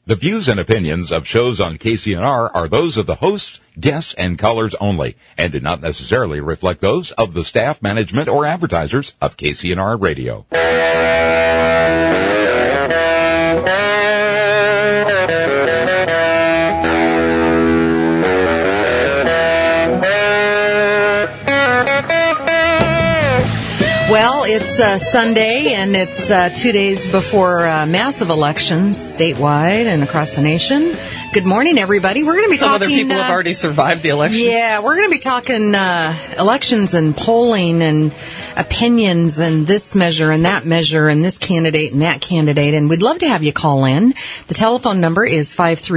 The views and opinions of shows on KCNR are those of the hosts, guests, and callers only, and do not necessarily reflect those of the staff, management, or advertisers of KCNR Radio. Well, it's Sunday, and it's 2 days before massive elections statewide and across the nation. Good morning, everybody. We're going to be Some talking... other people have already survived the election. Yeah, we're going to be talking elections and polling and opinions and this measure and that measure and this candidate and that candidate. And we'd love to have you call in. The telephone number is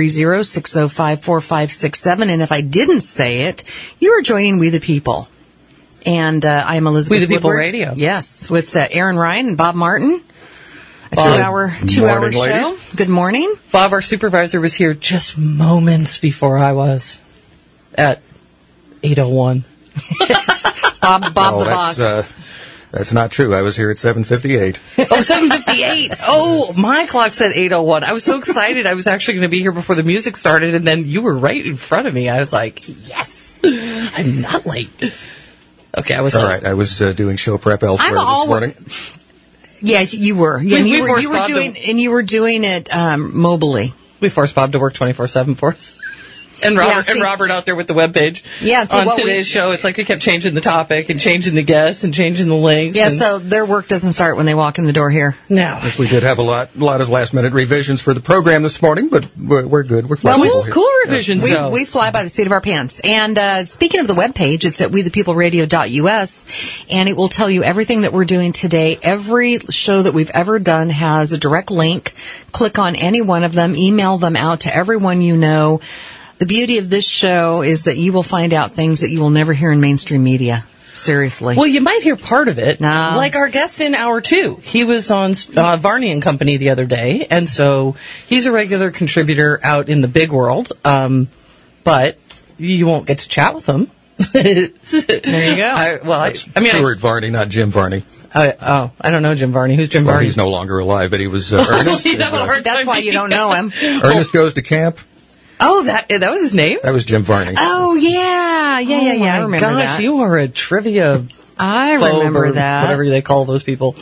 530-605-4567. And if I didn't say it, you are joining We the People. And I am Elizabeth We the People Woodward. Radio. Yes, with Aaron Ryan and Bob Martin. A two-hour show. Ladies. Good morning. Bob, our supervisor, was here just moments before I was at 8:01. Bob the boss. That's not true. I was here at 7:58. Oh, 7:58. Oh, my clock said 8:01. I was so excited. I was actually going to be here before the music started, and then you were right in front of me. I was like, yes, I'm not late. Okay, I was all right. I was doing show prep elsewhere this morning. Yeah, you were. Yeah, and you were doing it mobily. We forced Bob to work 24/7 for us. And Robert out there with the webpage. Yeah, so on today's show, it's like we kept changing the topic and changing the guests and changing the links. Yeah, so their work doesn't start when they walk in the door here. No. Yes, we did have a lot of last-minute revisions for the program this morning, but we're good. We're flexible here. Cool revisions, though. We fly by the seat of our pants. And speaking of the webpage, it's at wethepeopleradio.us, and it will tell you everything that we're doing today. Every show that we've ever done has a direct link. Click on any one of them. Email them out to everyone you know. The beauty of this show is that you will find out things that you will never hear in mainstream media. Seriously. Well, you might hear part of it. No. Like our guest in Hour 2. He was on Varney and Company the other day, and so he's a regular contributor out in the big world, but you won't get to chat with him. There you go. Stuart Varney, not Jim Varney. I don't know Jim Varney. Who's Jim Varney? He's no longer alive, but he was Ernest. That's why you don't know him. Ernest Goes to Camp. Oh, that was his name? That was Jim Varney. Oh, yeah. I remember that. You are a trivia I remember that. Whatever they call those people.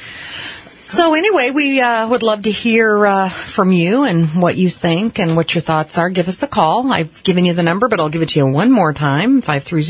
So anyway, we would love to hear from you and what you think and what your thoughts are. Give us a call. I've given you the number, but I'll give it to you one more time,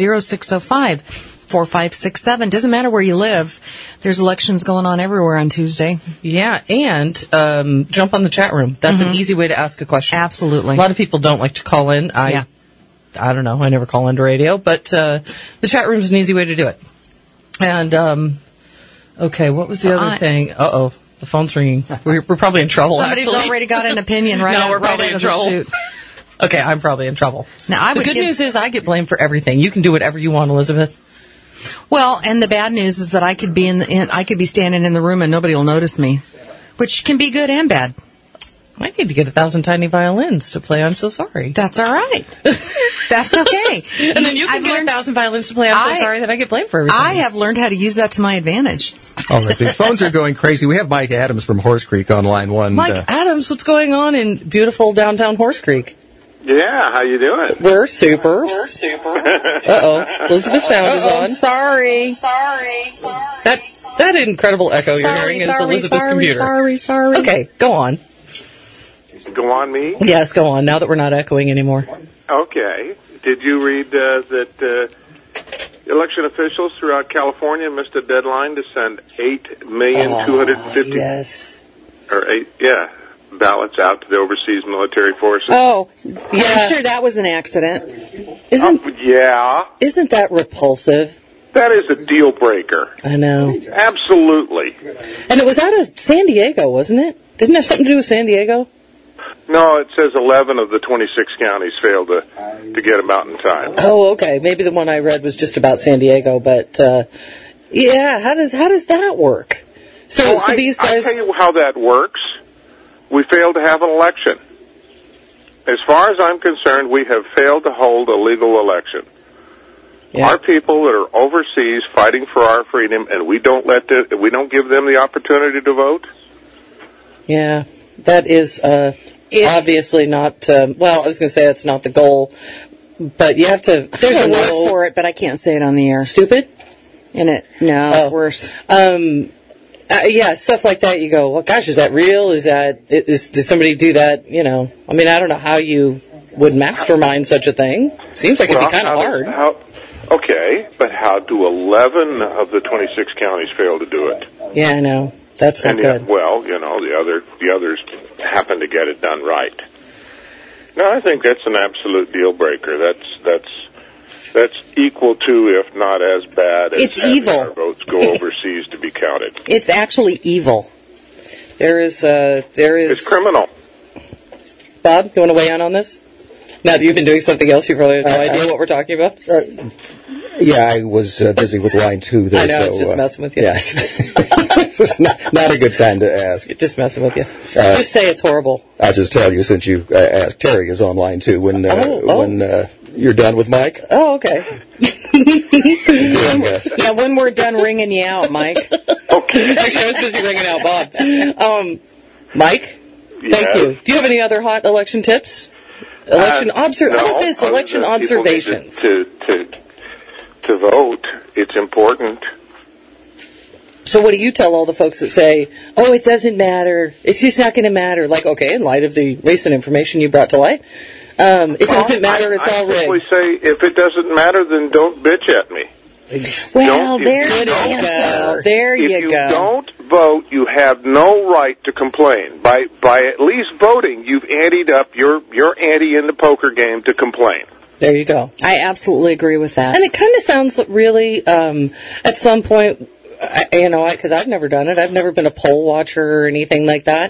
530-605-4567. Doesn't matter where you live. There's elections going on everywhere on Tuesday. Yeah, and jump on the chat room. That's an easy way to ask a question. Absolutely. A lot of people don't like to call in. I don't know. I never call into radio, but the chat room is an easy way to do it. And, okay, what was the other thing? Uh-oh, the phone's ringing. We're probably in trouble, Somebody's already got an opinion right No, we're probably in trouble. Okay, I'm probably in trouble. Now, the good news is I get blamed for everything. You can do whatever you want, Elizabeth. Well, and the bad news is that I could be I could be standing in the room and nobody will notice me, which can be good and bad. I need to get 1,000 tiny violins to play I'm So Sorry. That's all right. That's okay. And then you can get 1,000 violins to play I'm So Sorry that I get blamed for everything. I have learned how to use that to my advantage. All right, the phones are going crazy. We have Mike Adams from Horse Creek on line one. Mike Adams, what's going on in beautiful downtown Horse Creek? Yeah, how you doing? We're super. Uh-oh, Elizabeth's sound is on. Sorry. That incredible echo you're hearing is Elizabeth's computer. Sorry. Okay, go on. Go on me? Yes, go on, now that we're not echoing anymore. Okay. Did you read that election officials throughout California missed a deadline to send 8,250,000 ballots out to the overseas military forces? Oh, yeah. I'm sure that was an accident. Isn't that repulsive? That is a deal breaker. I know. Absolutely. And it was out of San Diego, wasn't it? Didn't it have something to do with San Diego? No, it says 11 of the 26 counties failed to get them out in time. Oh, okay. Maybe the one I read was just about San Diego, but how does that work? So these guys. I'll tell you how that works. We failed to have an election. As far as I'm concerned, we have failed to hold a legal election. Yeah. Our people that are overseas fighting for our freedom, and we don't give them the opportunity to vote. Yeah, that is obviously not. Well, I was going to say that's not the goal, but you have to. There's a word for it, but I can't say it on the air. Stupid? It's worse. Yeah, stuff like that. You go, well, gosh, is that real? Did somebody do that? You know, I mean, I don't know how you would mastermind such a thing. Seems like it'd be kind of hard. Okay, but how do 11 of the 26 counties fail to do it? Yeah, I know. That's not good. Well, the others happen to get it done right. No, I think that's an absolute deal breaker. That's equal to, if not as bad as it's evil. Our votes go overseas to be counted. It's actually evil. There is. It's criminal. Bob, you want to weigh in on this? Now that you've been doing something else, you probably have no idea what we're talking about. Yeah, I was busy with line 2 there. I know, I was just messing with you. Yeah. It's not a good time to ask. Just messing with you. Just say it's horrible. I'll just tell you, since you asked, Terry is on line 2 when you're done with Mike. Oh, okay. Now, when we're done ringing you out, Mike. Okay. Actually, I was busy ringing out Bob. Mike, thank you. Do you have any other hot election tips? Election observations. To vote, it's important. So what do you tell all the folks that say, oh, it doesn't matter, it's just not going to matter? Like, okay, in light of the recent information you brought to light, it doesn't matter, it's all rigged. I simply say, if it doesn't matter, then don't bitch at me. Well, there you go. There you go. If you don't vote, you have no right to complain. By at least voting, you've anteed up your ante in the poker game to complain. There you go. I absolutely agree with that. And it kind of sounds really, at some point, because I've never done it. I've never been a poll watcher or anything like that.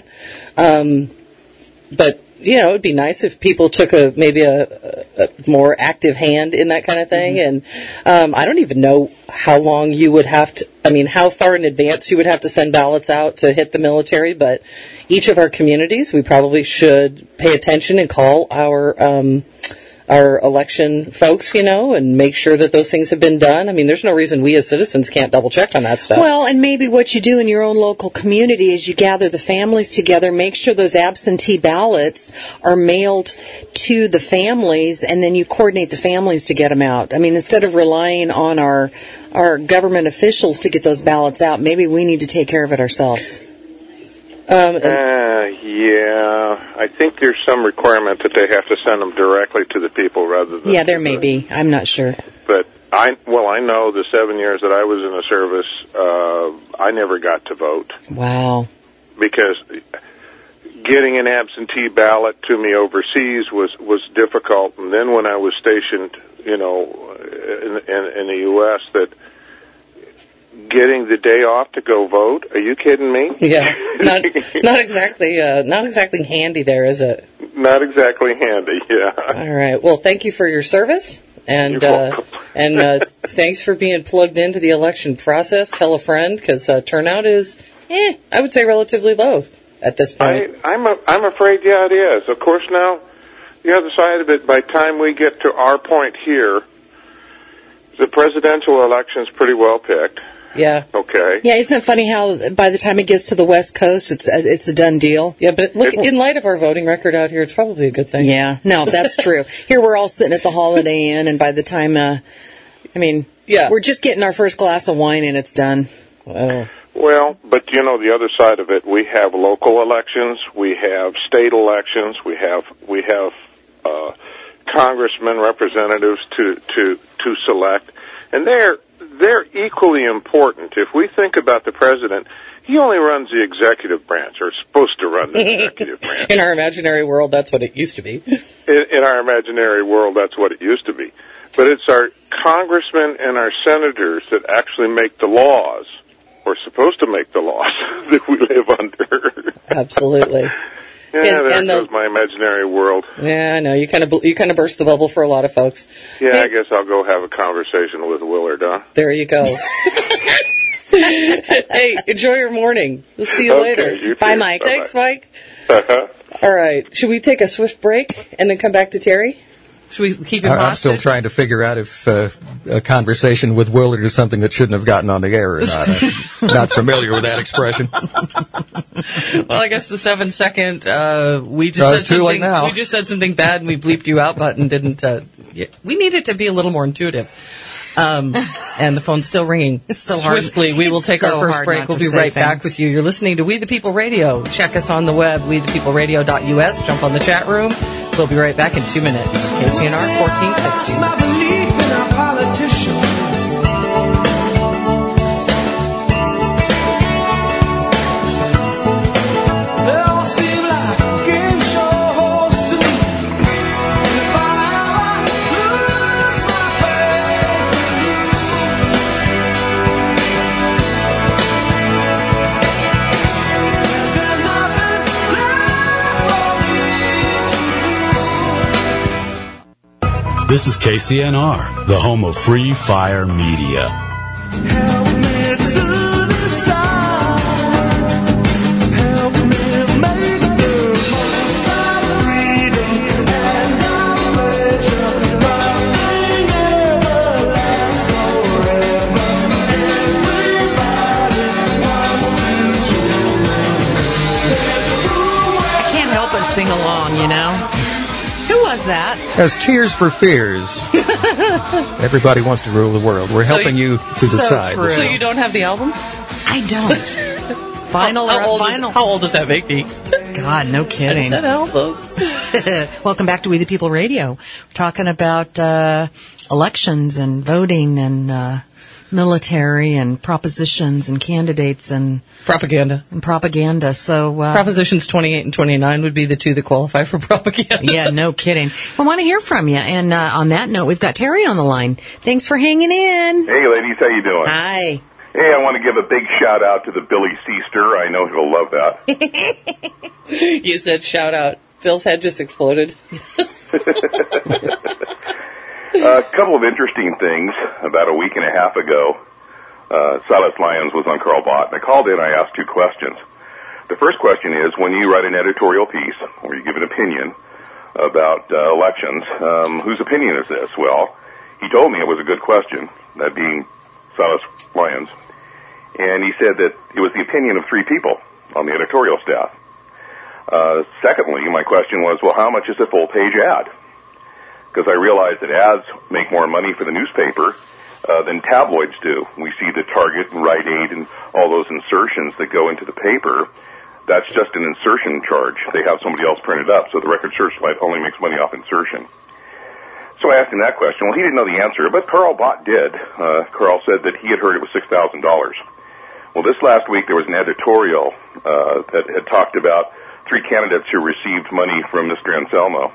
But, it would be nice if people took maybe a more active hand in that kind of thing. Mm-hmm. And I don't even know how long you would have to, how far in advance you would have to send ballots out to hit the military. But each of our communities, we probably should pay attention and call our election folks, and make sure that those things have been done. There's no reason we as citizens can't double check on that stuff. Well, and maybe what you do in your own local community is you gather the families together, make sure those absentee ballots are mailed to the families, and then you coordinate the families to get them out. Instead of relying on our government officials to get those ballots out, maybe we need to take care of it ourselves. Yeah, I think there's some requirement that they have to send them directly to the people rather than... Yeah, there may be. I'm not sure. But I know the 7 years that I was in the service, I never got to vote. Wow. Because getting an absentee ballot to me overseas was difficult. And then when I was stationed, in the U.S., that getting the day off to go vote? Are you kidding me? Yeah, not exactly handy there, is it? Not exactly handy. Yeah. All right. Well, thank you for your service, and thanks for being plugged into the election process. Tell a friend, because turnout is, I would say, relatively low at this point. I'm afraid, yeah, it is. Of course, now the other side of it. By the time we get to our point here, the presidential election's pretty well picked. Yeah. Okay. Yeah, isn't it funny how by the time it gets to the West Coast, it's a done deal? Yeah, but look, in light of our voting record out here, it's probably a good thing. Yeah, no, that's true. Here we're all sitting at the Holiday Inn, and by the time, we're just getting our first glass of wine and it's done. Well, but the other side of it, we have local elections, we have state elections, we have congressmen, representatives to select, and they're equally important. If we think about the president, he only runs the executive branch, or is supposed to run the executive branch. In our imaginary world, that's what it used to be. In our imaginary world, that's what it used to be. But it's our congressmen and our senators that actually make the laws, or supposed to make the laws, that we live under. Absolutely. Yeah, there goes my imaginary world. Yeah, I know. You kind of burst the bubble for a lot of folks. Yeah, I guess I'll go have a conversation with Willard, huh? There you go. Hey, enjoy your morning. We'll see you later. You Bye, Mike. Thanks, Mike. All right. Should we take a swift break and then come back to Terry? Should we keep him hostage? I'm still trying to figure out if a conversation with Willard is something that shouldn't have gotten on the air or not. I'm not familiar with that expression. Well, I guess the 7-second, we just said something bad and we bleeped you out button didn't, we need it to be a little more intuitive. And the phone's still ringing. It's so swiftly. hard. We will take our first break. We'll be right back with you. You're listening to We the People Radio. Check us on the web, wethepeopleradio.us. Jump on the chat room. We'll be right back in 2 minutes. KCNR 1460. My belief in our politicians. They all seem like game shows to me. If I ever lose my faith in you, there's nothing left for me to do. This is KCNR, the home of Free Fire Media. Help me to decide. Help me make the most of freedom and our pleasure. Nothing ever lasts forever. Everybody wants to. I can't help but sing along, you know. Who was that? As Tears for Fears. Everybody wants to rule the world. We're helping you to decide. true. So you don't have the album? I don't. Vinyl or vinyl? How old does that make me? God, no kidding. That album. Welcome back to We the People Radio. We're talking about elections and voting and military and propositions and candidates and Propaganda. So Propositions 28 and 29 would be the two that qualify for propaganda. yeah, no kidding. We want to hear from you. And on that note, we've got Terry on the line. Thanks for hanging in. Hey, ladies, how you doing? Hi. Hey, I want to give a big shout out to the Billy Seaster. I know he'll love that. You said shout out. Phil's head just exploded. A couple of interesting things. About a week and a half ago, Silas Lyons was on Carl Bott, and I called in and I asked two questions. The first question is, when you write an editorial piece, or you give an opinion about elections, whose opinion is this? Well, he told me it was a good question, that being Silas Lyons, and he said that it was the opinion of three people on the editorial staff. Secondly, my question was, well, how much is a full-page ad? Because I realized that ads make more money for the newspaper than tabloids do. We see the Target and Rite Aid and all those insertions that go into the paper. That's just an insertion charge. They have somebody else print it up, so the Record Searchlight only makes money off insertion. So I asked him that question. Well, he didn't know the answer, but Carl Bott did. Carl said that he had heard it was $6,000. Well, this last week there was an editorial that had talked about three candidates who received money from Mr. Anselmo.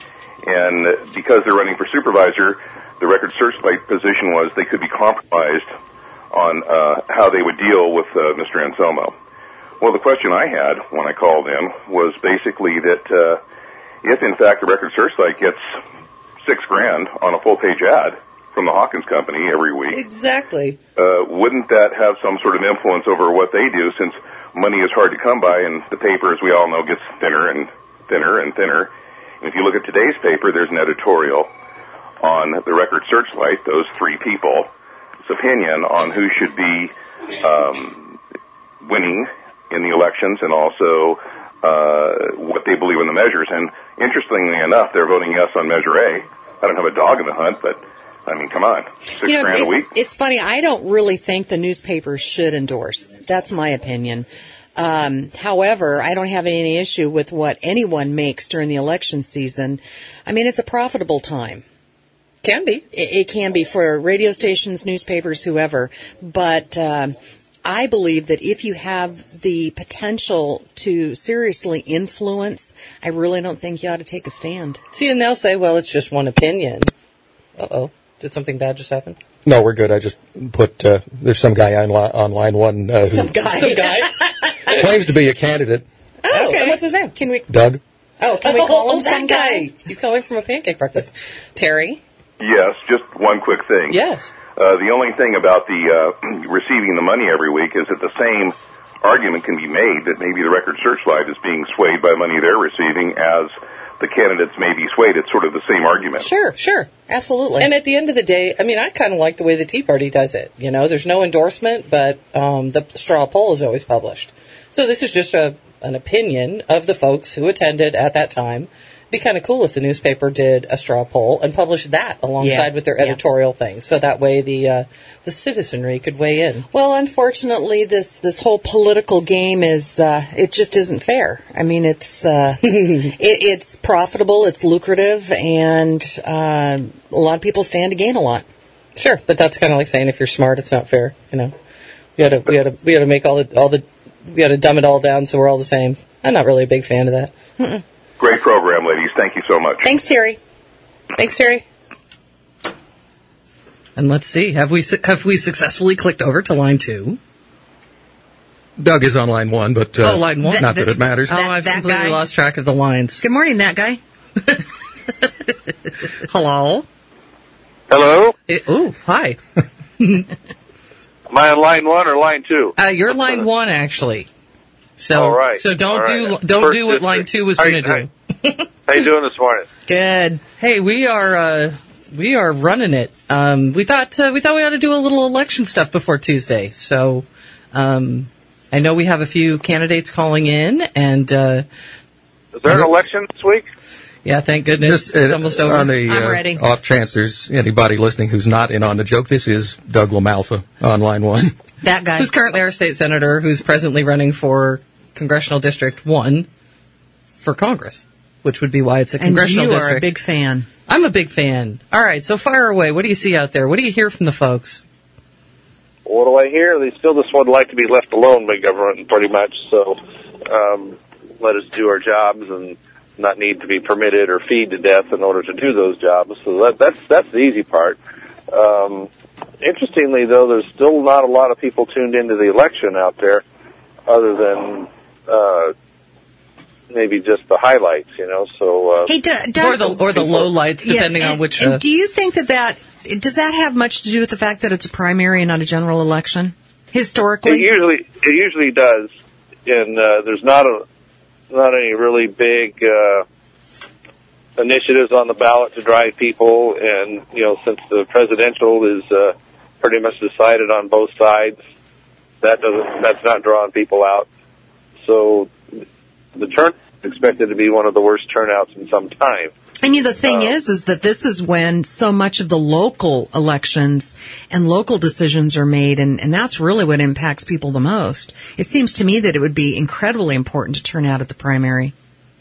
And because they're running for supervisor, the Record Searchlight position was they could be compromised on how they would deal with Mr. Anselmo. Well, the question I had when I called in was basically that if, in fact, the Record Searchlight gets $6,000 on a full-page ad from the Hawkins Company every week, Exactly. Wouldn't that have some sort of influence over what they do, since money is hard to come by and the paper, as we all know, gets thinner and thinner and thinner? And if you look at today's paper, there's an editorial on the Record Searchlight, those three people's opinion on who should be winning in the elections, and also what they believe in the measures. And interestingly enough, they're voting yes on Measure A. I don't have a dog in the hunt, but I mean, come on, $6,000 a week. It's funny. I don't really think the newspapers should endorse. That's my opinion. However, I don't have any issue with what anyone makes during the election season. I mean, it's a profitable time. Can be. It can be for radio stations, newspapers, whoever. But I believe that if you have the potential to seriously influence, I really don't think you ought to take a stand. See, and they'll say, well, it's just one opinion. Uh-oh. Did something bad just happen? No, we're good. I just put, there's some guy on line one who Some guy? claims to be a candidate. Oh, Okay. what's his name? Can we? Doug? Oh, can we call him that some guy? He's calling from a pancake breakfast. Terry? Yes, just one quick thing. Yes. The only thing about the receiving the money every week is that the same argument can be made that maybe the Record Searchlight is being swayed by money they're receiving as the candidates may be swayed. It's sort of the same argument. Sure. Absolutely. And at the end of the day, I mean, I kind of like the way the Tea Party does it. You know, there's no endorsement, but the straw poll is always published. So this is just an opinion of the folks who attended at that time. It'd be kind of cool if the newspaper did a straw poll and published that alongside with their editorial thing. So that way the citizenry could weigh in. Well, unfortunately, this whole political game is it just isn't fair. I mean, it's it's profitable, it's lucrative, and a lot of people stand to gain a lot. Sure, but that's kind of like saying if you're smart, it's not fair. You know, we got to make all the we got to dumb it all down so we're all the same. I'm not really a big fan of that. Mm-mm. Great program, ladies. Thank you so much. Thanks, Terry. Thanks, Terry. And let's see, have we successfully clicked over to line 2? Doug is on line 1, but line 1. Not that it matters. I've completely lost track of the lines. Good morning, that guy. Hello. Hello? Hi. Am I on line 1 or line 2? You're line 1, actually. So, all right. So don't First do what line 2 was going to do. How you doing this morning? Good. Hey, we are running it. We thought we ought to do a little election stuff before Tuesday. So, I know we have a few candidates calling in, and is there an election this week? Yeah, thank goodness. It's almost over. On the I'm ready. off chance there's anybody listening who's not in on the joke, this is Doug LaMalfa on line 1. That guy. Who's currently our state senator, who's presently running for Congressional District 1 for Congress, which would be why it's a congressional and you district. are a big fan. I'm a big fan. All right, so fire away. What do you see out there? What do you hear from the folks? What do I hear? They still just would like to be left alone by government, pretty much. So let us do our jobs and not need to be permitted or feed to death in order to do those jobs. So that's the easy part. Interestingly, though, there's still not a lot of people tuned into the election out there, other than maybe just the highlights, you know. So hey, Doug, or the low lights, depending on which. And do you think that does that have much to do with the fact that it's a primary and not a general election historically? It usually does, and there's not any really big initiatives on the ballot to drive people, and you know, since the presidential is pretty much decided on both sides, that's not drawing people out. So the turn is expected to be one of the worst turnouts in some time. And the thing is that this is when so much of the local elections and local decisions are made, and that's really what impacts people the most. It seems to me that it would be incredibly important to turn out at the primary.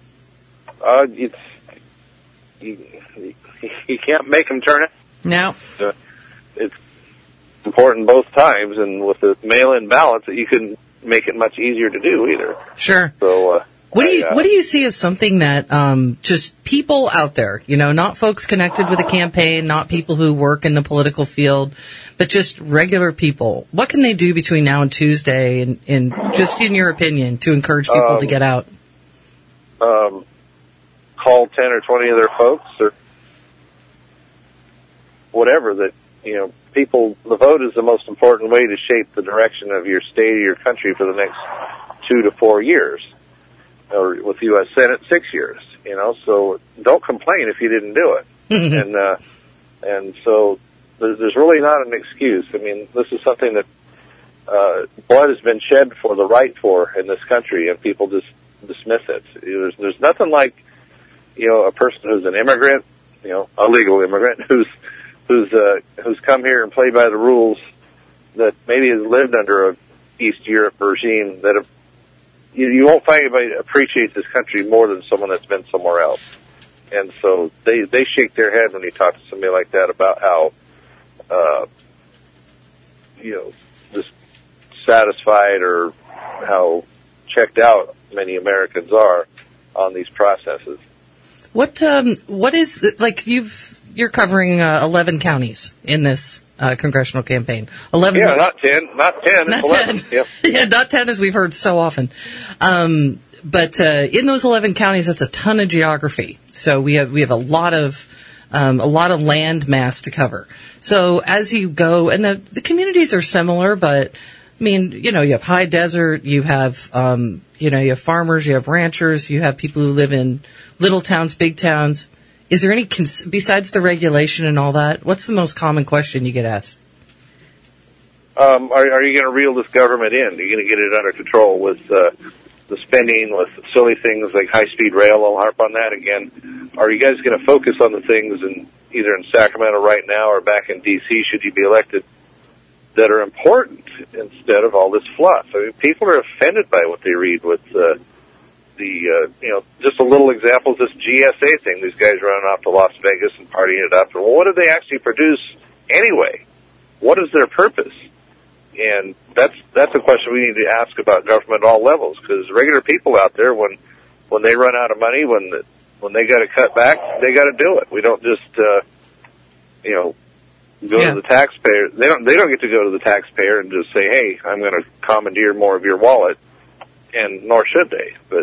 You can't make them turn out. No. It's important both times, and with the mail-in ballots, you couldn't make it much easier to do either. Sure. So, what do you see as something that just people out there, you know, not folks connected with a campaign, not people who work in the political field, but just regular people? What can they do between now and Tuesday, and just in your opinion, to encourage people to get out? Call 10 or 20 of their folks, or whatever. That, you know, people. The vote is the most important way to shape the direction of your state or your country for the next 2 to 4 years. Or with the U.S. Senate, 6 years, you know, so don't complain if you didn't do it. And so there's really not an excuse. I mean, this is something that blood has been shed for the right for in this country, and people just dismiss it. There's nothing like, you know, a person who's an immigrant, you know, a legal immigrant who's come here and played by the rules, that maybe has lived under a East Europe regime, that have, you won't find anybody that appreciates this country more than someone that's been somewhere else. And so they shake their head when you talk to somebody like that about how, you know, dissatisfied or how checked out many Americans are on these processes. What is, like, you're covering 11 counties in this congressional campaign. 11. Yeah, not 10. Not 10. Not it's 11. 10. Yep. Yeah, not 10 as we've heard so often. But in those 11 counties, that's a ton of geography. So we have a lot of land mass to cover. So as you go, and the communities are similar, but I mean, you know, you have high desert, you have you have farmers, you have ranchers, you have people who live in little towns, big towns. Is there any, besides the regulation and all that, what's the most common question you get asked? Are you going to reel this government in? Are you going to get it under control with the spending, with silly things like high-speed rail? I'll harp on that again. Are you guys going to focus on the things either in Sacramento right now or back in D.C., should you be elected, that are important instead of all this fluff? I mean, people are offended by what they read with just a little example, this GSA thing. These guys running off to Las Vegas and partying it up. Well, what do they actually produce anyway? What is their purpose? And that's a question we need to ask about government at all levels, because regular people out there, when they run out of money, when they got to cut back, they got to do it. We don't just go to the taxpayer. They don't get to go to the taxpayer and just say, "Hey, I'm going to commandeer more of your wallet," and nor should they. But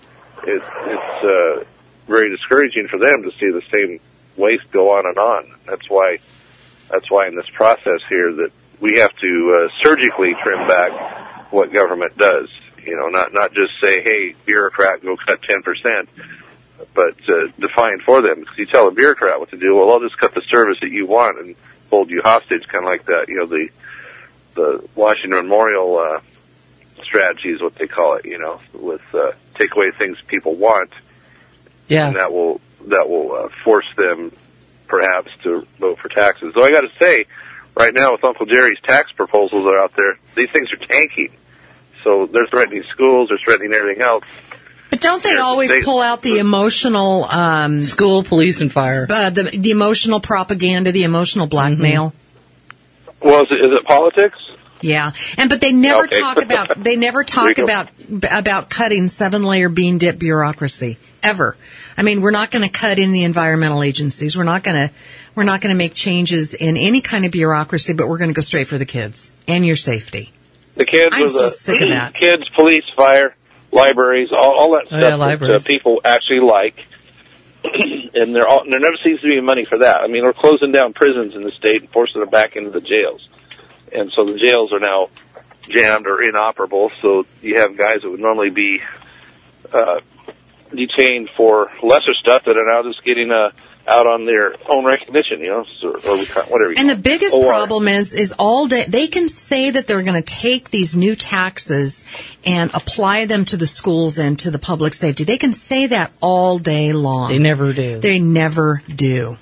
it's very discouraging for them to see the same waste go on and on. That's why in this process here that we have to surgically trim back what government does. Not just say, "Hey, bureaucrat, go cut 10%," but define for them. Because you tell a bureaucrat what to do, well, I'll just cut the service that you want and hold you hostage, kind of like that. The Washington Memorial strategy is what they call it. With take away things people want, and that will force them perhaps to vote for taxes. So I got to say, right now with Uncle Jerry's tax proposals that are out there, these things are tanking. So they're threatening schools, they're threatening everything else. But don't they always pull out the emotional school, police, and fire? The emotional propaganda, the emotional blackmail. Mm-hmm. Well, is it politics? Yeah, but they never talk about cutting 7-layer bean dip bureaucracy ever. I mean, we're not going to cut in the environmental agencies. We're not going to make changes in any kind of bureaucracy, but we're going to go straight for the kids and your safety. The kids, I'm so sick of that. Kids, police, fire, libraries, all that stuff that people actually like. And there never seems to be money for that. I mean, we're closing down prisons in the state and forcing them back into the jails. And so the jails are now jammed or inoperable, so you have guys that would normally be detained for lesser stuff that are now just getting out on their own recognition, or whatever. And the biggest problem is all day they can say that they're going to take these new taxes and apply them to the schools and to the public safety. They can say that all day long. They never do. They never do.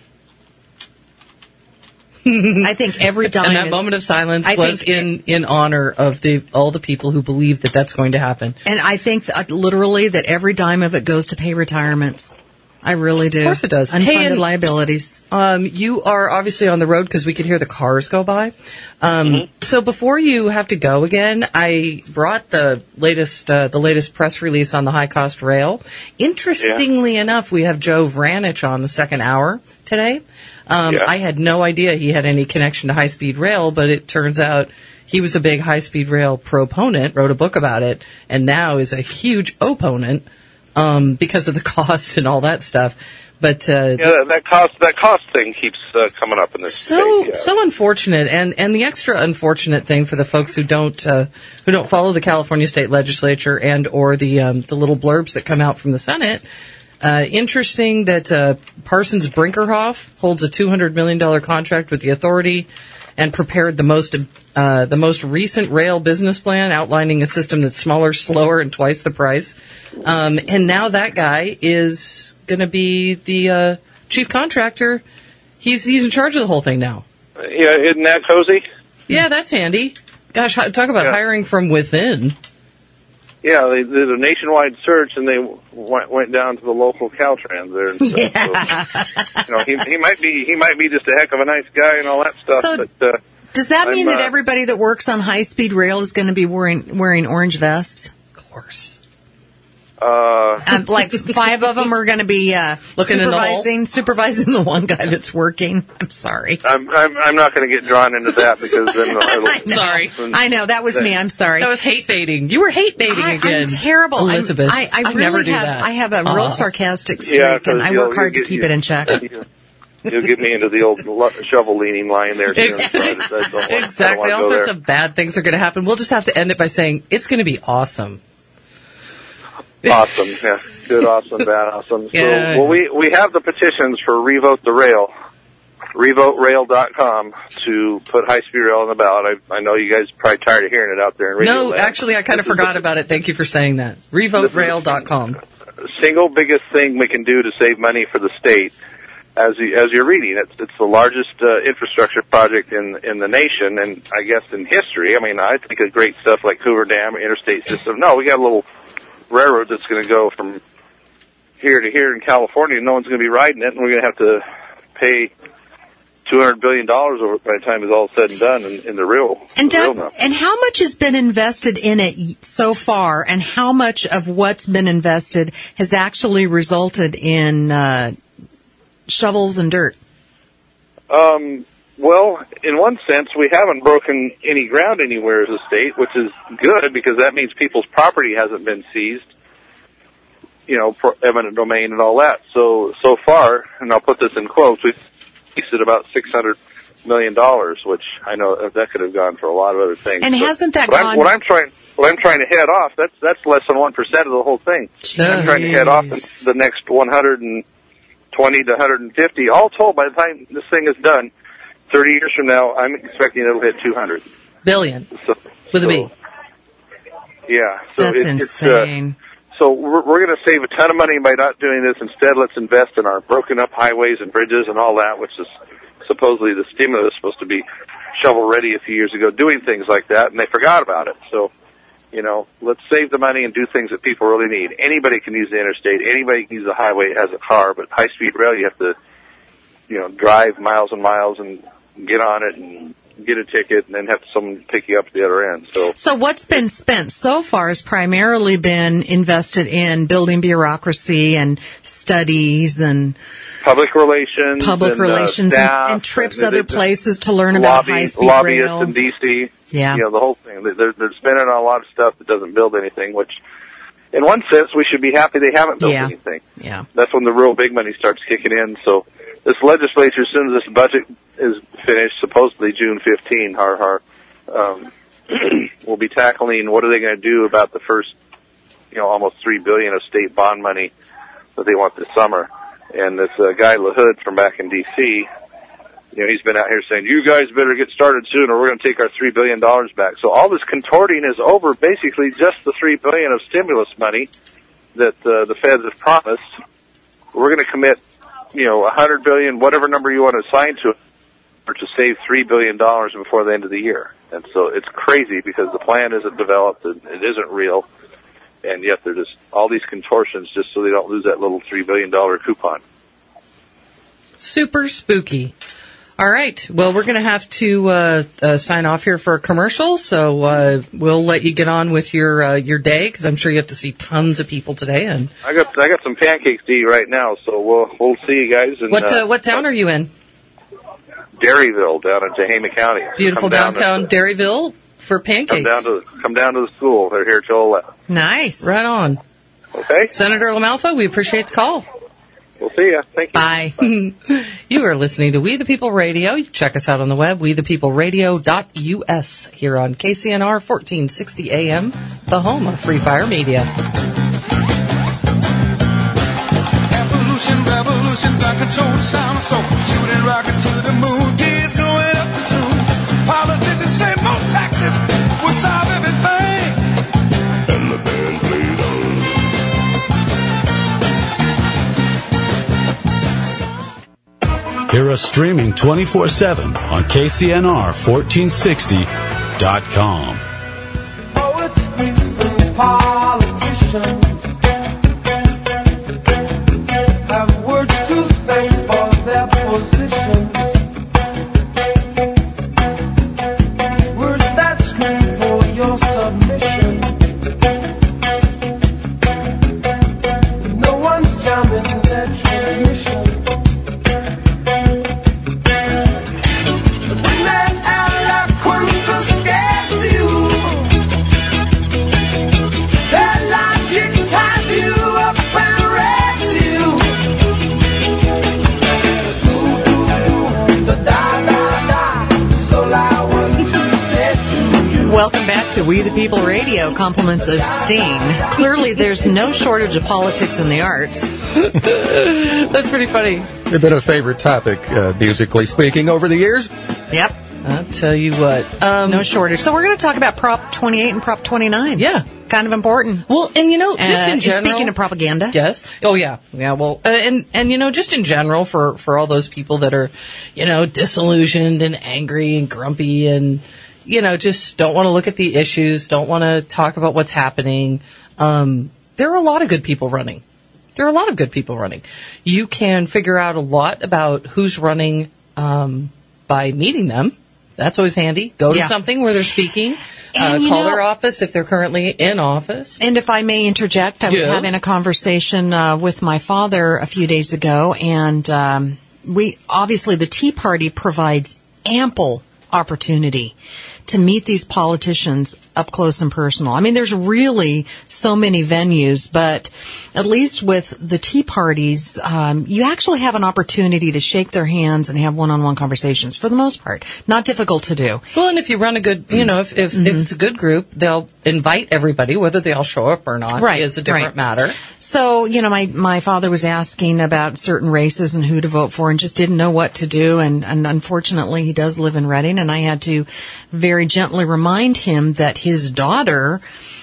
I think every dime. And that moment of silence was in honor of all the people who believe that that's going to happen. And I think literally that every dime of it goes to pay retirements. I really do. Of course it does. Unfunded liabilities. You are obviously on the road because we could hear the cars go by. So before you have to go again, I brought the latest press release on the high cost rail. Interestingly enough, we have Joe Vranich on the second hour today. I had no idea he had any connection to high speed rail, but it turns out he was a big high speed rail proponent, wrote a book about it, and now is a huge opponent. Because of the cost and all that stuff, but that cost thing keeps coming up in this state. So unfortunate, and the extra unfortunate thing for the folks who don't follow the California State Legislature and or the little blurbs that come out from the Senate. Interesting that Parsons Brinkerhoff holds a $200 million contract with the authority and prepared the most recent rail business plan outlining a system that's smaller, slower, and twice the price. And now that guy is going to be the chief contractor. He's in charge of the whole thing now. Yeah, isn't that cozy? Yeah, that's handy. Gosh, talk about hiring from within. Yeah, they did a nationwide search, and they went down to the local Caltrans there. And stuff. So, he might be just a heck of a nice guy and all that stuff. So but does that mean that everybody that works on high speed rail is going to be wearing orange vests? Of course. Like 5 of them are going to be supervising the one guy that's working. I'm sorry. I'm not going to get drawn into that because then sorry. I know that was me. I'm sorry. That was hate baiting. You were hate baiting again. I'm terrible, Elizabeth. I really never do that. I have a real sarcastic streak, and I work hard to keep it in check. You'll get me into the old shovel leaning line there. Exactly. All sorts of bad things are going to happen. We'll just have to end it by saying it's going to be awesome. Awesome. Yeah. Good, awesome, bad, awesome. Yeah. So, well, we have the petitions for Revote the Rail, revoterail.com, to put high-speed rail on the ballot. I know you guys are probably tired of hearing it out there in radio No, land. actually, I kind of forgot about it. Thank you for saying that. Revoterail.com. Single biggest thing we can do to save money for the state, as you're reading, it's the largest infrastructure project in the nation, and I guess in history. I mean, I think of great stuff like Hoover Dam, interstate system. No, we got a little railroad that's going to go from here to here in California, and no one's going to be riding it, and we're going to have to pay $200 billion over by the time it's all said and done in the real. And the real Doug, number. and how much has been invested in it so far, and how much of what's been invested has actually resulted in shovels and dirt? Well, in one sense, we haven't broken any ground anywhere as a state, which is good because that means people's property hasn't been seized, eminent domain and all that. So far, and I'll put this in quotes, we've wasted about $600 million, which I know that could have gone for a lot of other things. And but hasn't that what gone? what I'm trying to head off, that's less than 1% of the whole thing. I'm trying to head off the next 120 to 150. All told, by the time this thing is done, 30 years from now, I'm expecting it'll hit 200 billion with a B. Yeah, so That's insane. So we're going to save a ton of money by not doing this. Instead, let's invest in our broken up highways and bridges and all that, which is supposedly the stimulus supposed to be shovel ready a few years ago, doing things like that, and they forgot about it. So, let's save the money and do things that people really need. Anybody can use the interstate. Anybody can use the highway that has a car, but high-speed rail, you have to, drive miles and miles and get on it and get a ticket and then have someone pick you up at the other end. So what's been spent so far has primarily been invested in building bureaucracy and studies and public relations staff, and trips other places to learn about high-speed rail. Lobbyists in D.C. Yeah. The whole thing. They're spending on a lot of stuff that doesn't build anything, which in one sense we should be happy they haven't built anything. Yeah. That's when the real big money starts kicking in. So this legislature, as soon as this budget is finished, supposedly June 15, will be tackling what are they going to do about the first, almost $3 billion of state bond money that they want this summer. And this guy LaHood from back in D.C., he's been out here saying, you guys better get started soon or we're going to take our $3 billion back. So all this contorting is over basically just the $3 billion of stimulus money that the feds have promised. We're going to commit, $100 billion, whatever number you want to assign to it, or to save $3 billion before the end of the year. And so it's crazy because the plan isn't developed and it isn't real. And yet they're just all these contortions just so they don't lose that little $3 billion coupon. Super spooky. All right. Well, we're going to have to sign off here for a commercial, so we'll let you get on with your day because I'm sure you have to see tons of people today. And I got some pancakes to eat right now, so we'll see you guys. And, what town are you in? Dairyville, down in Tehama County. Beautiful downtown Dairyville for pancakes. Come down to the school. They're here till 11. Nice. Right on. Okay. Senator LaMalfa, we appreciate the call. We'll see you. Thank you. Bye. You are listening to We the People Radio. You can check us out on the web, wethepeopleradio.us, here on KCNR 1460 AM, the home of Free Fire Media. Revolution, got control the sound of soul. Shooting rockets to the moon, kids growing up too soon. Politicians say more taxes will solve everything. And the band played on. Hear us streaming 24/7 on KCNR1460.com. Poets, priests, and politicians have words to thank for their positions. Words that scream for your submission. No one's jamming their transmission. When that eloquence escapes you, that logic ties you up and wrecks you. to We the People Radio, compliments of Sting. Clearly, there's no shortage of politics in the arts. That's pretty funny. They've been a favorite topic, musically speaking, over the years. Yep. I'll tell you what. No shortage. So we're going to talk about Prop 28 and Prop 29. Yeah. Kind of important. Well, and just in general. Speaking of propaganda. Yes. Oh, yeah. Yeah, well, and just in general for all those people that are, disillusioned and angry and grumpy and, just don't want to look at the issues, don't want to talk about what's happening. There are a lot of good people running. You can figure out a lot about who's running by meeting them. That's always handy. Go to something where they're speaking. Call their office if they're currently in office. And if I may interject, I was having a conversation with my father a few days ago, and the Tea Party provides ample opportunity to meet these politicians up close and personal. I mean, there's really so many venues, but at least with the Tea Parties, you actually have an opportunity to shake their hands and have one-on-one conversations for the most part. Not difficult to do. Well, and if you run a good, if it's a good group, they'll invite everybody, whether they all show up or not is a different matter. So, my father was asking about certain races and who to vote for and just didn't know what to do. And unfortunately, he does live in Reading, and I had to very gently remind him that his daughter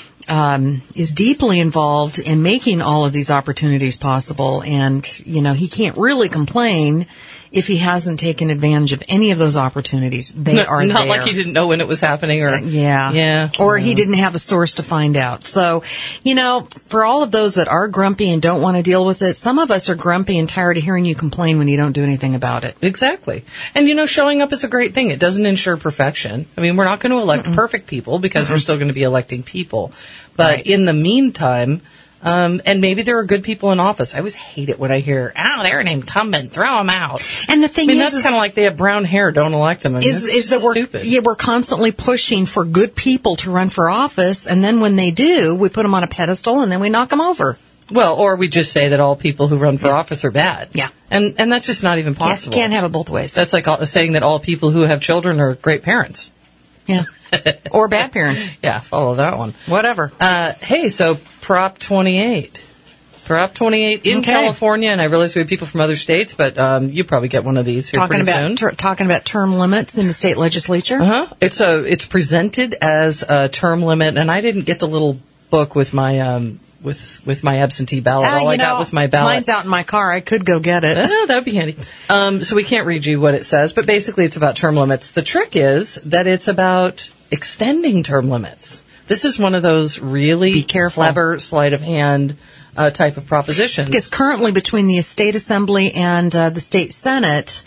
is deeply involved in making all of these opportunities possible. And, he can't really complain if he hasn't taken advantage of any of those opportunities. They are there. Not like he didn't know when it was happening or... Or he didn't have a source to find out. So, for all of those that are grumpy and don't want to deal with it, some of us are grumpy and tired of hearing you complain when you don't do anything about it. Exactly. And, showing up is a great thing. It doesn't ensure perfection. I mean, we're not going to elect perfect people because we're still going to be electing people. But in the meantime... and maybe there are good people in office. I always hate it when I hear, they're an incumbent, throw them out. And the thing that's kind of like they have brown hair, don't elect them. Is that stupid. We're constantly pushing for good people to run for office, and then when they do, we put them on a pedestal, and then we knock them over. Well, or we just say that all people who run for office are bad. Yeah. And that's just not even possible. Can't have it both ways. That's like saying that all people who have children are great parents. Yeah. Or bad parents. Yeah, follow that one. Whatever. Hey, so Prop 28. Prop 28 in California, and I realize we have people from other states, but you probably get one of these here pretty soon. Talking about term limits in the state legislature? It's presented as a term limit, and I didn't get the little book with my with my absentee ballot. All I got was my ballot. Mine's out in my car. I could go get it. That would be handy. So we can't read you what it says, but basically it's about term limits. The trick is that it's about extending term limits. This is one of those really clever sleight of hand type of propositions. Because currently between the state assembly and the state senate,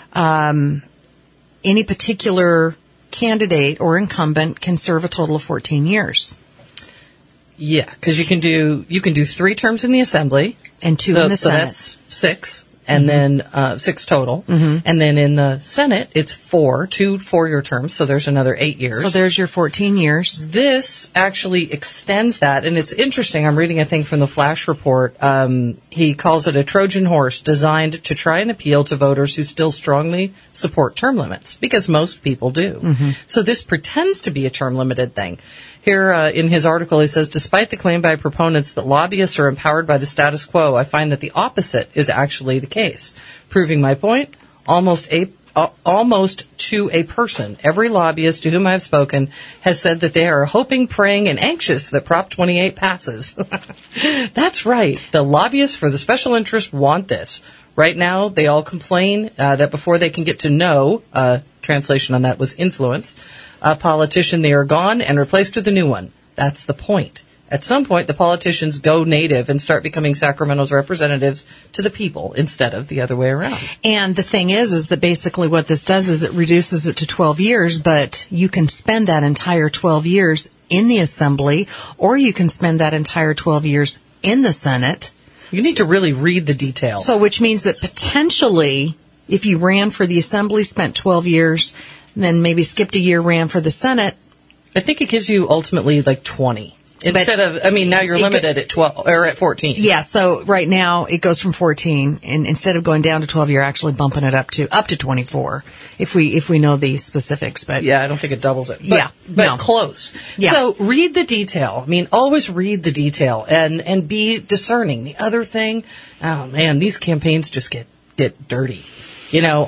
any particular candidate or incumbent can serve a total of 14 years. Yeah, because you can do 3 terms in the assembly and 2 in the Senate. So that's 6. And then 6 total. And then in the Senate, it's 2 4-year terms, so there's another 8 years. So there's your 14 years. This actually extends that, and it's interesting. I'm reading a thing from the Flash report. He calls it a Trojan horse designed to try and appeal to voters who still strongly support term limits, because most people do. So this pretends to be a term-limited thing. Here in his article, he says, despite the claim by proponents that lobbyists are empowered by the status quo, I find that the opposite is actually the case. Proving my point, almost to a person, every lobbyist to whom I have spoken has said that they are hoping, praying, and anxious that Prop 28 passes. That's right. The lobbyists for the special interest want this. Right now, they all complain that before they can get to know, translation on that was influence, a politician, they are gone and replaced with a new one. That's the point. At some point, the politicians go native and start becoming Sacramento's representatives to the people instead of the other way around. And the thing is that basically what this does is it reduces it to 12 years, but you can spend that entire 12 years in the assembly, or you can spend that entire 12 years in the Senate. You need to really read the details. So which means that potentially, if you ran for the assembly, spent 12 years, then maybe skipped a year, ran for the Senate. I think it gives you ultimately like 20. Instead of, now you're limited at 12 or at 14. Yeah, so right now it goes from 14, and instead of going down to 12, you're actually bumping it up to 24 if we know the specifics. But yeah, I don't think it doubles it. But, yeah, No. close. Yeah. So read the detail. I mean, always read the detail and be discerning. The other thing, oh man, these campaigns just get dirty, you know,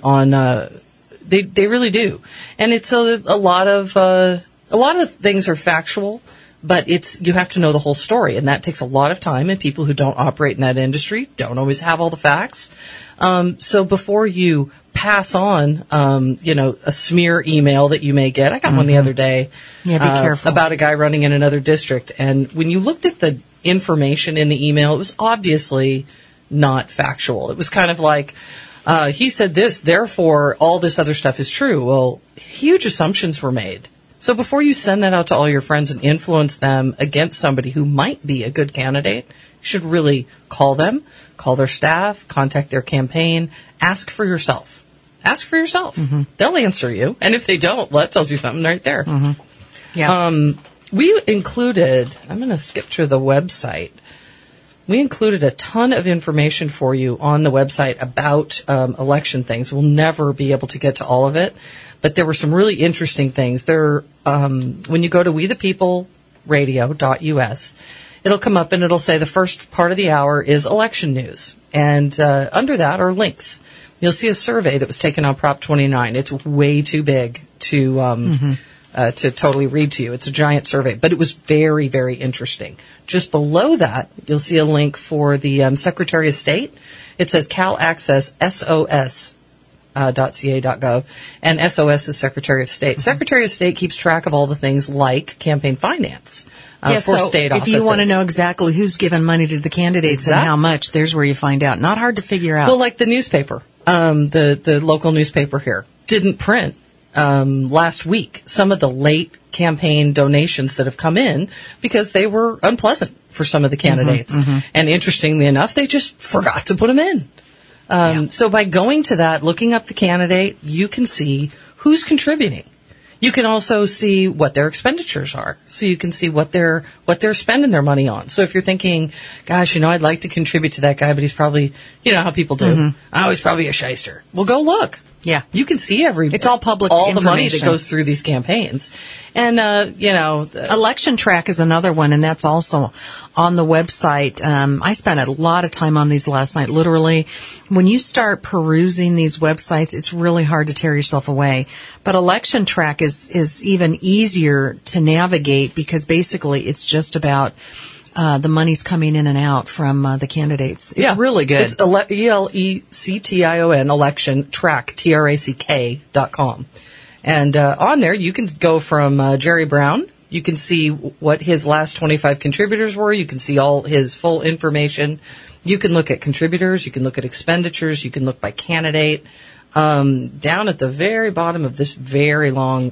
they really do. And it's a lot of things are factual, but you have to know the whole story, and that takes a lot of time, and people who don't operate in that industry don't always have all the facts. So before you pass on, a smear email that you may get. I got one the other day. Yeah, be careful. About a guy running in another district. And when you looked at the information in the email, it was obviously not factual. It was kind of like, he said this, therefore all this other stuff is true. Well, huge assumptions were made. So before you send that out to all your friends and influence them against somebody who might be a good candidate, you should really call them, call their staff, contact their campaign, ask for yourself. Ask for yourself. Mm-hmm. They'll answer you. And if they don't, well, that tells you something right there. Mm-hmm. Yeah. We included, I'm going to skip to the website. We included a ton of information for you on the website about election things. We'll never be able to get to all of it, but there were some really interesting things. When you go to wethepeopleradio.us, it'll come up and it'll say the first part of the hour is election news. And under that are links. You'll see a survey that was taken on Prop 29. It's way too big to totally read to you. It's a giant survey, but it was very, very interesting. Just below that, you'll see a link for the Secretary of State. It says Cal Access SOS. .ca.gov, and SOS is Secretary of State. Secretary of State keeps track of all the things like campaign finance for state offices. If you want to know exactly who's given money to the candidates and how much, there's where you find out. Not hard to figure out. Well, like the newspaper, the local newspaper here didn't print last week some of the late campaign donations that have come in because they were unpleasant for some of the candidates. Mm-hmm. And interestingly enough, they just forgot to put them in. So by going to that, looking up the candidate, you can see who's contributing. You can also see what their expenditures are. So you can see what they're spending their money on. So if you're thinking, gosh, I'd like to contribute to that guy, but he's probably, how people do. Mm-hmm. Oh, he's probably a shyster. Well, go look. Yeah. You can see it's all public all information. The money that goes through these campaigns. And, Election Track is another one, and that's also on the website. I spent a lot of time on these last night, literally. When you start perusing these websites, it's really hard to tear yourself away. But Election Track is even easier to navigate because basically it's just about the money's coming in and out from the candidates. It's really good. It's ELECTION, election track, TRACK.com. And on there, you can go from Jerry Brown. You can see what his last 25 contributors were. You can see all his full information. You can look at contributors. You can look at expenditures. You can look by candidate. Down at the very bottom of this very long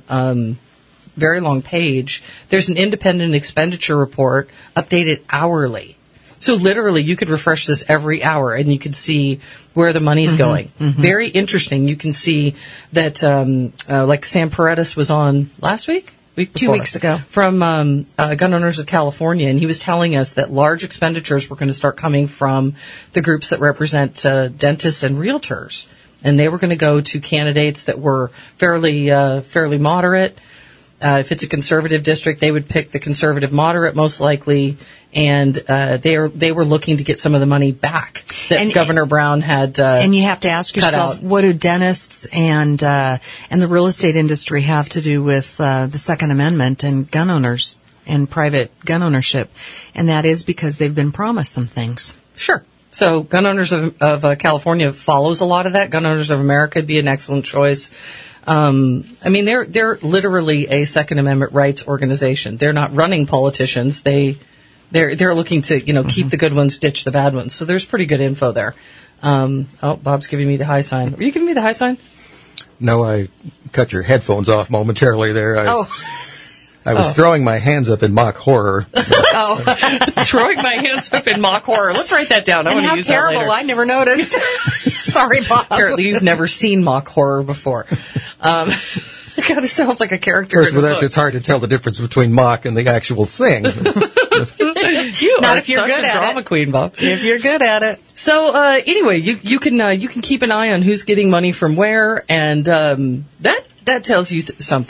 page, there's an independent expenditure report updated hourly. So literally, you could refresh this every hour, and you could see where the money's going. Mm-hmm. Very interesting. You can see that, like Sam Paredes was on last week? 2 weeks ago. From Gun Owners of California, and he was telling us that large expenditures were going to start coming from the groups that represent dentists and realtors. And they were going to go to candidates that were fairly moderate. If it's a conservative district, they would pick the conservative moderate most likely, and they were looking to get some of the money back that Governor Brown had. And you have to ask yourself, what do dentists and the real estate industry have to do with the Second Amendment and gun owners and private gun ownership? And that is because they've been promised some things. Sure. So Gun Owners of California follows a lot of that. Gun Owners of America would be an excellent choice. They're literally a Second Amendment rights organization. They're not running politicians. They're looking to, keep the good ones, ditch the bad ones. So there's pretty good info there. Bob's giving me the high sign. Were you giving me the high sign? No, I cut your headphones off momentarily there. I was throwing my hands up in mock horror. Throwing my hands up in mock horror. Let's write that down. I want to use that later. How terrible. I never noticed. Sorry, Bob. Apparently you've never seen mock horror before. It kind of sounds like a character. Of course, with us, it's hard to tell the difference between mock and the actual thing. Not if you're good at drama queen, Bob. If you're good at it. So anyway, you can keep an eye on who's getting money from where, and that tells you something.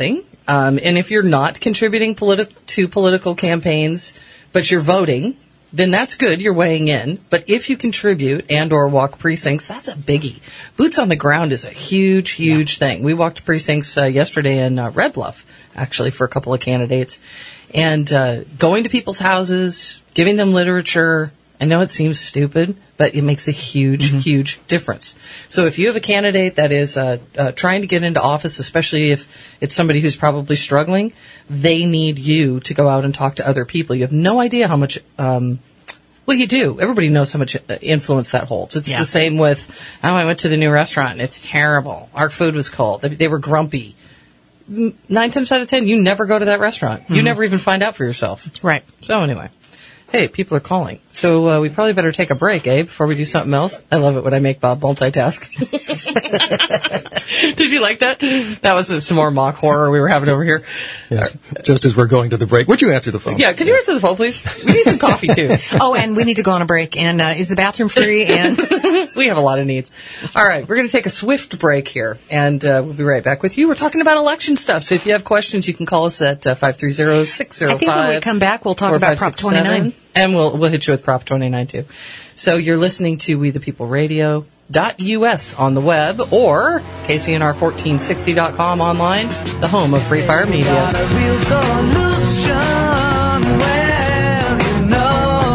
And if you're not contributing to political campaigns, but you're voting, then that's good. You're weighing in. But if you contribute and or walk precincts, that's a biggie. Boots on the ground is a huge thing. We walked precincts yesterday in Red Bluff, actually, for a couple of candidates. And going to people's houses, giving them literature. I know it seems stupid, but it makes a huge difference. So if you have a candidate that is trying to get into office, especially if it's somebody who's probably struggling, they need you to go out and talk to other people. You have no idea how much, well, you do. Everybody knows how much influence that holds. It's the same with, I went to the new restaurant, and it's terrible. Our food was cold. They were grumpy. 9 times out of 10, you never go to that restaurant. You never even find out for yourself. Right. So anyway. Hey, people are calling. So we probably better take a break, before we do something else. I love it when I make Bob multitask. Did you like that? That was some more mock horror we were having over here. Yes. Just as we're going to the break, would you answer the phone? Yeah, could you answer the phone, please? We need some coffee, too. Oh, and we need to go on a break. And is the bathroom free? And we have a lot of needs. All right, we're going to take a swift break here, and we'll be right back with you. We're talking about election stuff, so if you have questions, you can call us at 530-605. I think when we come back, we'll talk about Prop 29. And we'll hit you with Prop 29, too. So you're listening to We the People Radio.us on the web or KCNR1460.com online, the home of Free Fire Media. Got a real solution, well, you know,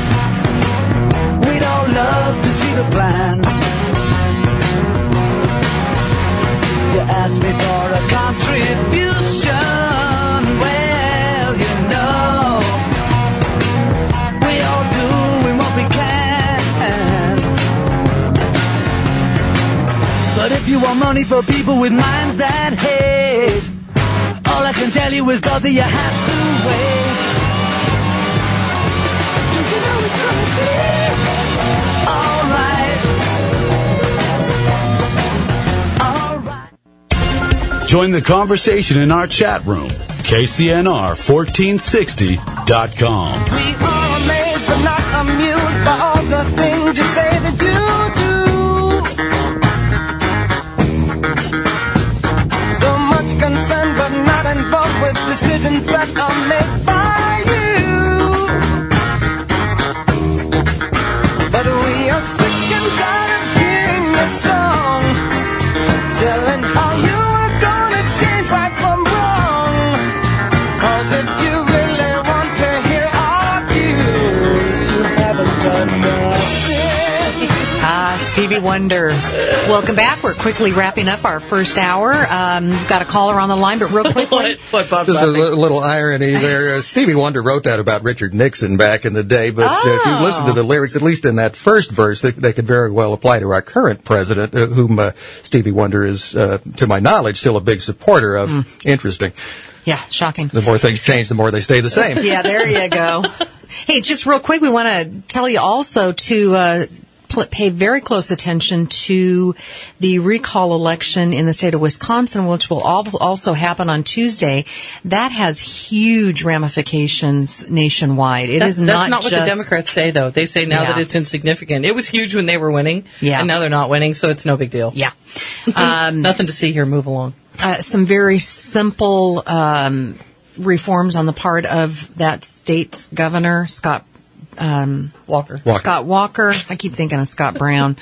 we don't love to see the plan. You ask me for a contribution, well, you know, we all doing what we can. But if you want money for people with minds that hate, all I can tell you is, brother, you have to wait. You know it's gonna be alright. Join the conversation in our chat room. KCNR1460.com. We are amazed but not amused by all the things you say that you do. So much concerned but not involved with decisions that are made by you. But we are sick and tired of hearing the song, telling how you are gonna change right from wrong. 'Cause if you really want to hear our views, you haven't done nothing. Stevie Wonder. Welcome back. We're quickly wrapping up our first hour. We've got a caller on the line, but real quickly. What, Bob? There's a little irony there. Stevie Wonder wrote that about Richard Nixon back in the day, but if you listen to the lyrics, at least in that first verse, they could very well apply to our current president, whom Stevie Wonder is, to my knowledge, still a big supporter of. Interesting. Yeah, shocking. The more things change, the more they stay the same. Yeah, there you go. Hey, just real quick, we want to tell you also to pay very close attention to the recall election in the state of Wisconsin, which will also happen on Tuesday. That has huge ramifications nationwide. That's not what the Democrats say, though. They say now that it's insignificant. It was huge when they were winning, and now they're not winning, so it's no big deal. Yeah. Nothing to see here. Move along. Some very simple reforms on the part of that state's governor, Scott Walker. Scott Walker. I keep thinking of Scott Brown.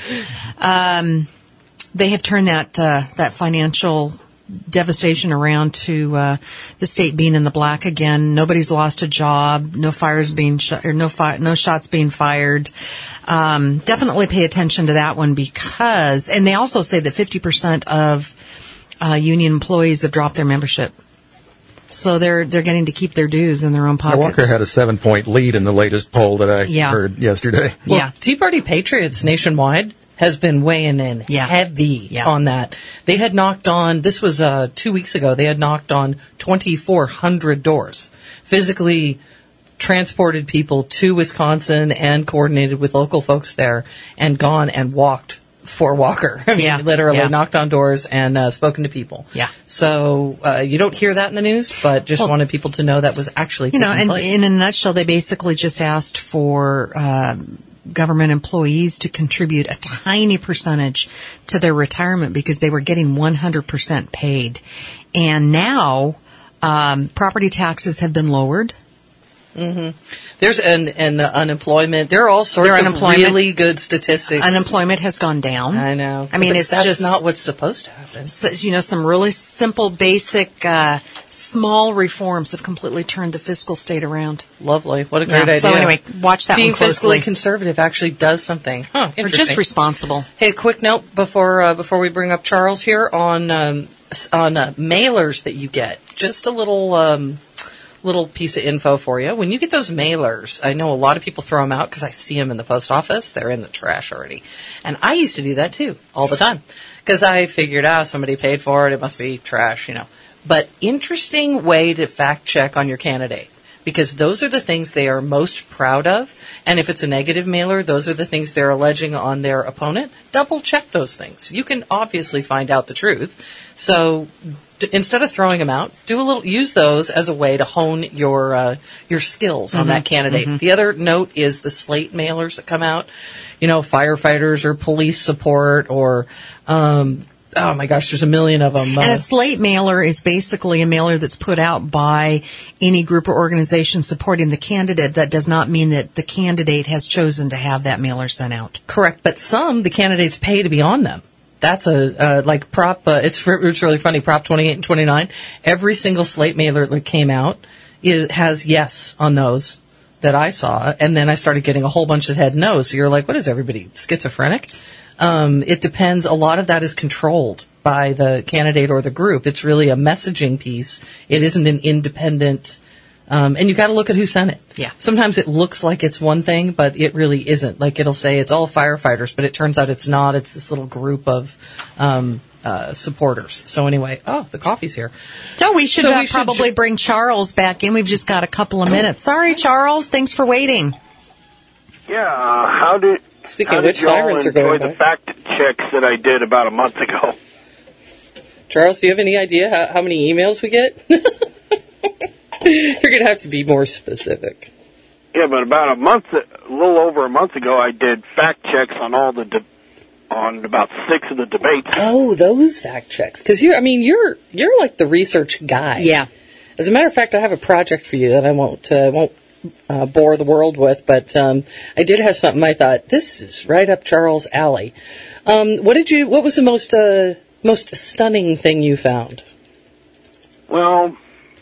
They have turned that financial devastation around to the state being in the black again. Nobody's lost a job. No fires being no shots being fired. Definitely pay attention to that one because, and they also say that 50% of union employees have dropped their membership. So they're getting to keep their dues in their own pockets. Walker had a 7-point lead in the latest poll that I heard yesterday. Well, Tea Party Patriots nationwide has been weighing in heavy on that. They had knocked on, this was 2 weeks ago, they had knocked on 2,400 doors, physically transported people to Wisconsin and coordinated with local folks there and gone and walked for Walker. I mean, literally knocked on doors and spoken to people. Yeah. So you don't hear that in the news, but just wanted people to know that was actually taking place. In a nutshell, they basically just asked for government employees to contribute a tiny percentage to their retirement because they were getting 100% paid. And now Property taxes have been lowered. Mm-hmm. There's an unemployment. There are all sorts of really good statistics. Unemployment has gone down. I know. I mean, that's just not what's supposed to happen. Some really simple, basic, small reforms have completely turned the fiscal state around. Lovely. What a great idea. So anyway, watch that Being one closely. fiscally conservative actually does something. Interesting. Or just responsible. Hey, quick note before we bring up Charles here on mailers that you get. Just a little piece of info for you. When you get those mailers, I know a lot of people throw them out because I see them in the post office. They're in the trash already. And I used to do that too, all the time. Because I figured, somebody paid for it, it must be trash, But interesting way to fact check on your candidate. Because those are the things they are most proud of. And if it's a negative mailer, those are the things they're alleging on their opponent. Double check those things. You can obviously find out the truth. So instead of throwing them out, use those as a way to hone your skills on that candidate. Mm-hmm. The other note is the slate mailers that come out, firefighters or police support or, oh my gosh, there's a million of them. And a slate mailer is basically a mailer that's put out by any group or organization supporting the candidate. That does not mean that the candidate has chosen to have that mailer sent out. Correct, but the candidates pay to be on them. That's Prop, it's really funny, Prop 28 and 29. Every single slate mailer that came out has yes on those that I saw, and then I started getting a whole bunch that had no. So you're like, what is everybody, schizophrenic? It depends. A lot of that is controlled by the candidate or the group. It's really a messaging piece. It isn't an independent, and you got to look at who sent it. Yeah. Sometimes it looks like it's one thing, but it really isn't. Like it'll say it's all firefighters, but it turns out it's not. It's this little group of supporters. So anyway, the coffee's here. So we should probably bring Charles back in. We've just got a couple of minutes. Sorry, Charles. Thanks for waiting. Yeah. Speaking of which, sirens are going by. The fact checks that I did about a month ago. Charles, do you have any idea how many emails we get? You're going to have to be more specific. Yeah, but a little over a month ago, I did fact checks on on about 6 of the debates. Oh, those fact checks. Because you're like the research guy. Yeah. As a matter of fact, I have a project for you that I won't bore the world with, but I did have something I thought, this is right up Charles' alley. What was the most stunning thing you found? Well,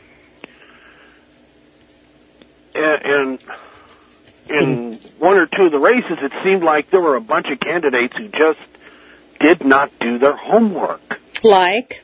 in one or two of the races, it seemed like there were a bunch of candidates who just did not do their homework. Like?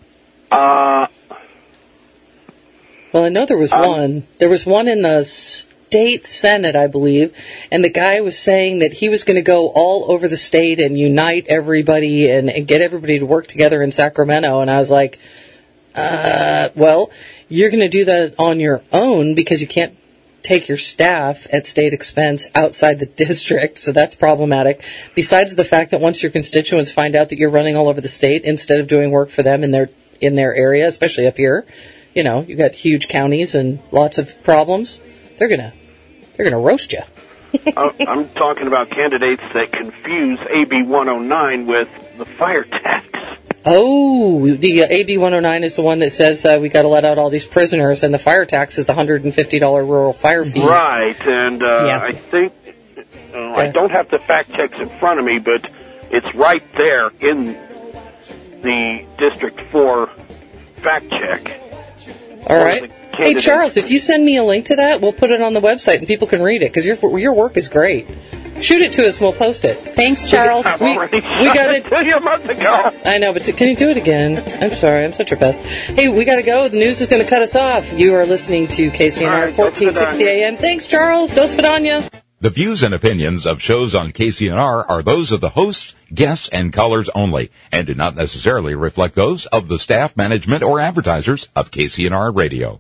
Well, I know there was one. There was one in the state senate, I believe, and the guy was saying that he was going to go all over the state and unite everybody and get everybody to work together in Sacramento. And I was like, well, you're going to do that on your own because you can't take your staff at state expense outside the district, so that's problematic. Besides the fact that once your constituents find out that you're running all over the state instead of doing work for them in their area, especially up here, you've got huge counties and lots of problems. They're gonna roast you. I'm talking about candidates that confuse AB 109 with the fire tax. Oh, the AB 109 is the one that says we got to let out all these prisoners, and the fire tax is the $150 rural fire fee. Right, and I think I don't have the fact checks in front of me, but it's right there in the District 4 fact check. All right. Hey, Charles, if you send me a link to that, we'll put it on the website and people can read it, because your work is great. Shoot it to us and we'll post it. Thanks, Charles. We got it to you a month ago. I know, but can you do it again? I'm sorry, I'm such your best. Hey, we got to go. The news is going to cut us off. You are listening to KCNR 1460 AM. Thanks, Charles. Dos Vidania. The views and opinions of shows on KCNR are those of the hosts, guests, and callers only, and do not necessarily reflect those of the staff, management, or advertisers of KCNR Radio.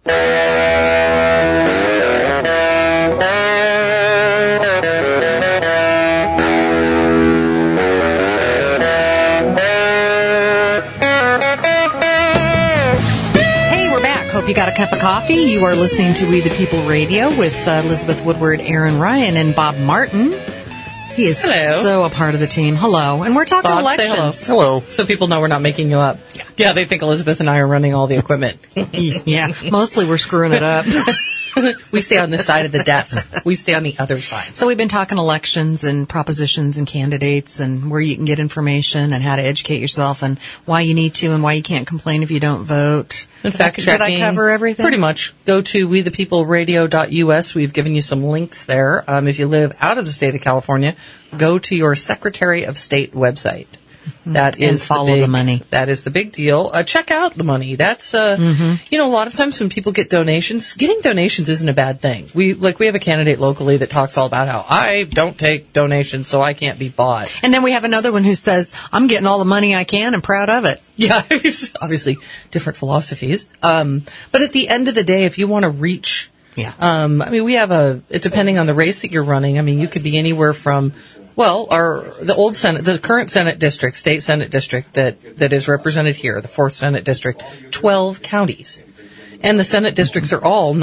Hope you got a cup of coffee. You are listening to We the People Radio with Elizabeth Woodward, Aaron Ryan, and Bob Martin. He is so a part of the team. Hello. And we're talking Bob, elections. Say hello. So people know we're not making you up. Yeah, they think Elizabeth and I are running all the equipment. Yeah, mostly we're screwing it up. We stay on this side of the desk. We stay on the other side. So we've been talking elections and propositions and candidates and where you can get information and how to educate yourself and why you need to and why you can't complain if you don't vote. In fact, did I cover everything? Pretty much. Go to wethepeopleradio.us. We've given you some links there. If you live out of the state of California, go to your Secretary of State website. That is and follow the money. That is the big deal. Check out the money. That's a lot of times when people get donations, getting donations isn't a bad thing. We have a candidate locally that talks all about how I don't take donations, so I can't be bought. And then we have another one who says, I'm getting all the money I can and proud of it. Yeah, obviously different philosophies. But at the end of the day, if you want to reach, we have depending on the race that you're running, you could be anywhere from, the current Senate district, state Senate district that is represented here, the 4th Senate district, 12 counties. And the Senate districts are all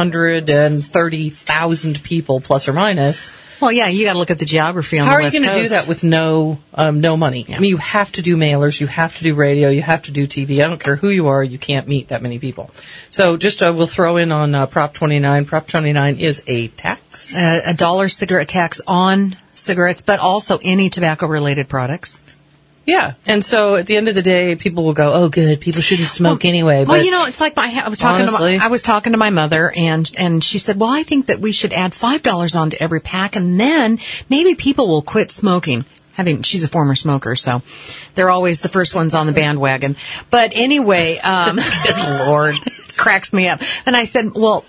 930,000 people plus or minus. Well, yeah, you got to look at the geography on the West Coast. How are you going to do that with no money? Yeah. You have to do mailers, you have to do radio, you have to do TV. I don't care who you are, you can't meet that many people. So just we'll throw in on Prop 29. Prop 29 is a tax. A $1 cigarette tax on cigarettes, but also any tobacco-related products. Yeah, and so at the end of the day, people will go, "Oh, good, people shouldn't smoke anyway." But it's like I was talking to my mother, and she said, "Well, I think that we should add $5 onto every pack, and then maybe people will quit smoking." She's a former smoker, so they're always the first ones on the bandwagon. But anyway, good Lord, cracks me up. And I said, "Well,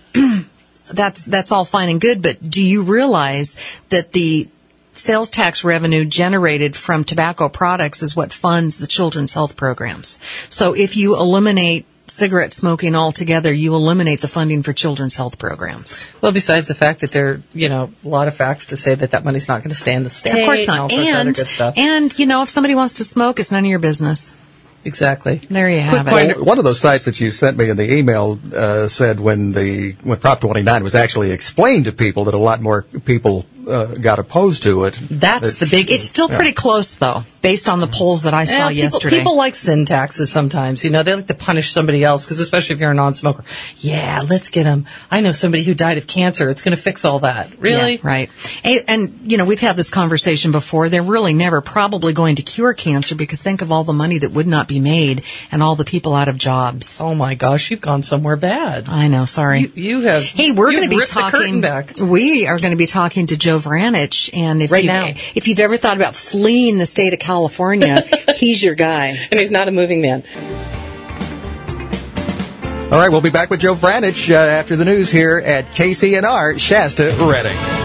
that's all fine and good, but do you realize that the sales tax revenue generated from tobacco products is what funds the children's health programs? So if you eliminate cigarette smoking altogether, you eliminate the funding for children's health programs." Well, besides the fact that there are, a lot of facts to say that money's not going to stay in the state. Of course not. And all sorts of other good stuff. And, if somebody wants to smoke, it's none of your business. Exactly. There you have it. One of those sites that you sent me in the email said when Prop 29 was actually explained to people that a lot more people got opposed to it. That's the big. It's still pretty close, though, based on the polls that I saw yesterday. People like sin taxes sometimes. They like to punish somebody else, because especially if you're a non-smoker. Yeah, let's get them. I know somebody who died of cancer. It's going to fix all that. Really? Yeah, right. And, we've had this conversation before. They're really never probably going to cure cancer, because think of all the money that would not be made and all the people out of jobs. Oh, my gosh, you've gone somewhere bad. I know, sorry. You have. Hey, we're going to be talking. Back. We are going to be talking to Joe Vranich, and if you've ever thought about fleeing the state of California, he's your guy. And he's not a moving man. All right, we'll be back with Joe Vranich after the news here at KCNR Shasta, Redding.